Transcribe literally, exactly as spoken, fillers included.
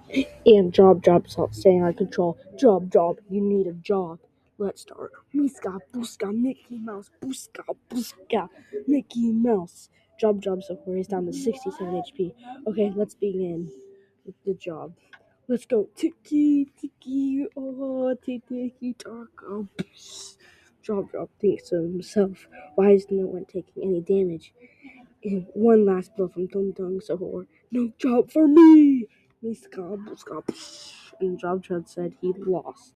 And Job Job's staying out of control. Job Job, you need a job. Let's start. Miska Booska Mickey Mouse Booska Booska Mickey Mouse. Job Job so far is down to sixty-seven H P. Okay, let's begin with the job. Let's go. Tiki tiki oh tiki taco. Job Job thinks to himself, why is no one taking any damage? And one last blow from Dum Dum Sahor. No job for me! He scab, scab, and Job Trud said he'd lost.